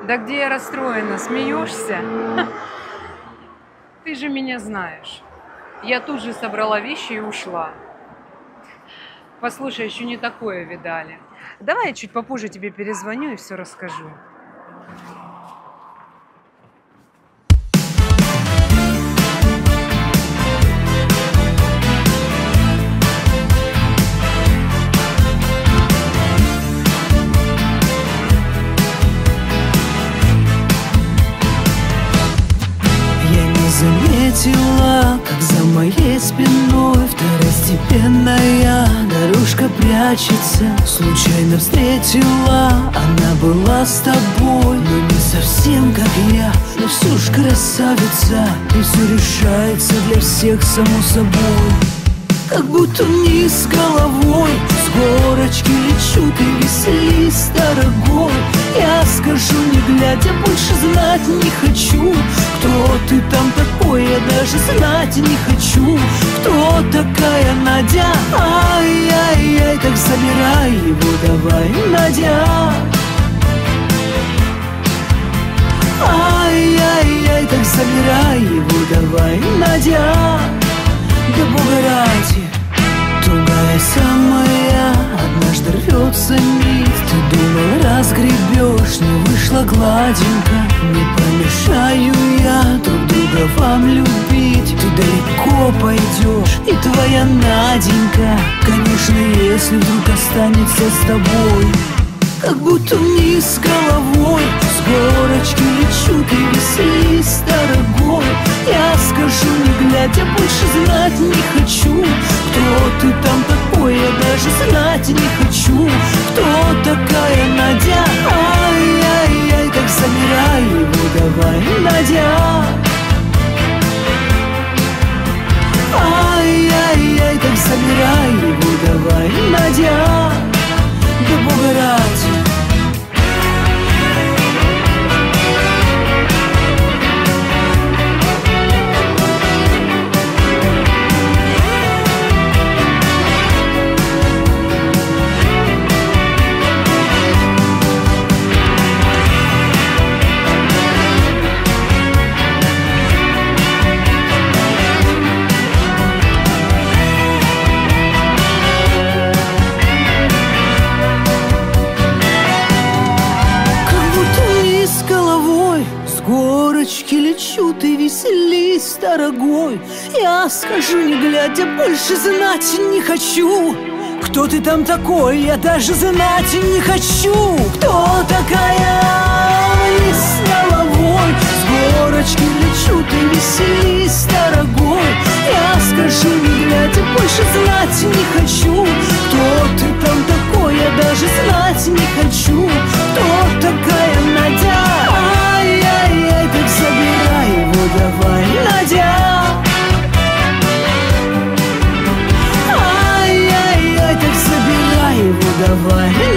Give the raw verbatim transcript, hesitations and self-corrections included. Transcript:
Да где я расстроена? Смеешься? Ты же меня знаешь. Я тут же собрала вещи и ушла. Послушай, еще не такое видали. Давай я чуть попозже тебе перезвоню и все расскажу. Заметила, как за моей спиной второстепенная дорожка прячется. Случайно встретила, она была с тобой, но не совсем как я, но все ж красавица. И все решается для всех само собой. Как будто вниз головой с горочки лечу, ты веселись, дорогой. Я скажу, не глядя, больше знать не хочу, кто ты там такой, я даже знать не хочу, кто такая Надя. Ай-яй-яй, так забирай его давай, Надя. Ай-яй-яй, так забирай его давай, Надя. Да бога ради, тугая самая, однажды рвется нить. Ты думал, разгребешь, не вышло гладенько. Не помешаю я друг друга вам любить. Ты далеко пойдешь, и твоя Наденька, конечно, если вдруг останется с тобой. Как будто вниз головой с горочки лечу, ты веселись, дорогой. Я скажу, не глядя, больше знать не хочу, кто ты там такой, я даже знать не хочу, кто такая Надя. Ай-яй-яй, так забирай его давай, Надя. Ай-яй-яй, так забирай его давай, Надя. Да бога ради. Лечу, ты веселись, дорогой. Я скажу, не глядя, больше знать не хочу, кто ты там такой, я даже знать не хочу, кто такая. Вниз головой с горочки лечу, ты веселись, дорогой. Я скажу, не глядя, больше знать не хочу, кто ты там такой, я даже знать не хочу, кто такая Надя. Ай-яй-яй, так забирай его давай, Надя. Ай-яй-яй, так забирай его давай,